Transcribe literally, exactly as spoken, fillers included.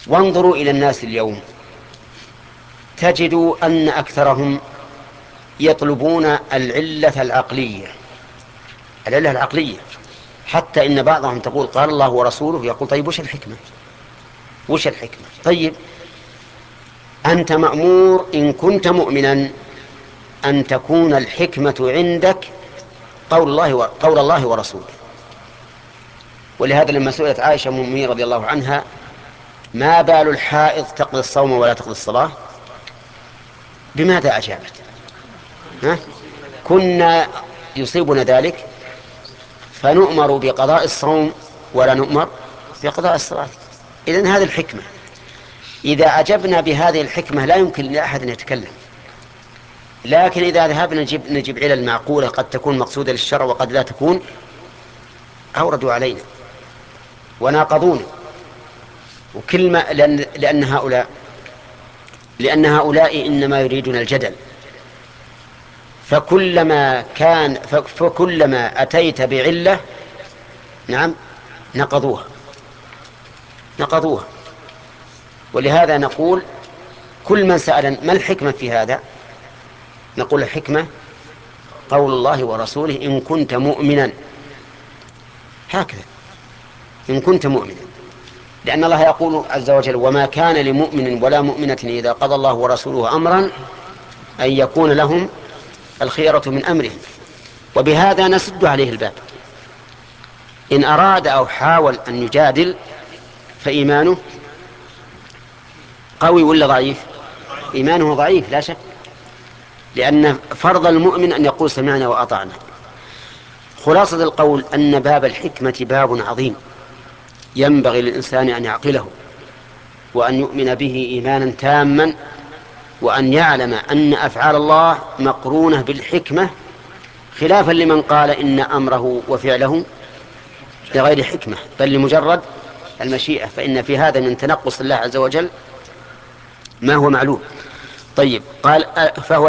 وانظروا إلى الناس اليوم تجدوا أن أكثرهم يطلبون العلة العقلية، العلة العقلية، حتى إن بعضهم تقول قال الله ورسوله، يقول طيب وش الحكمة؟ وش الحكمة؟ طيب أنت مأمور إن كنت مؤمنا أن تكون الحكمة عندك قول الله قول الله ورسوله. ولهذا لما سئلت عائشة أم المؤمنين رضي الله عنها ما بال الحائض تقضي الصوم ولا تقضي الصلاة، بماذا أجابت؟ ها؟ كنا يصيبنا ذلك فنؤمر بقضاء الصوم ولا نؤمر بقضاء الصلاة. إذن هذه الحكمة، إذا أجبنا بهذه الحكمة لا يمكن لأحد أن يتكلم. لكن إذا ذهبنا نجيب, نجيب علل معقولة قد تكون مقصودة للشرع وقد لا تكون، أوردوا علينا وناقضونا. وكل ما لأن, لأن هؤلاء لأن هؤلاء إنما يريدون الجدل، فكلما كان فكلما أتيت بعلة نعم نقضوها نقضوها. ولهذا نقول كل من سأل ما الحكمة في هذا نقول الحكمة قول الله ورسوله إن كنت مؤمنا، هكذا إن كنت مؤمنا، لأن الله يقول عز وجل وما كان لمؤمن ولا مؤمنة إذا قضى الله ورسوله أمرا أن يكون لهم الخيرة من أمرهم. وبهذا نسد عليه الباب. إن أراد أو حاول أن يجادل فإيمانه قوي ولا ضعيف؟ إيمانه ضعيف لا شك، لأن فرض المؤمن أن يقول سمعنا وأطعنا. خلاصة القول أن باب الحكمة باب عظيم ينبغي للإنسان أن يعقله وأن يؤمن به إيمانا تاما، وأن يعلم أن أفعال الله مقرونة بالحكمة، خلافا لمن قال إن أمره وفعله لغير حكمة بل لمجرد المشيئة، فإن في هذا من تنقص الله عز وجل ما هو معلوم. طيب قال فهو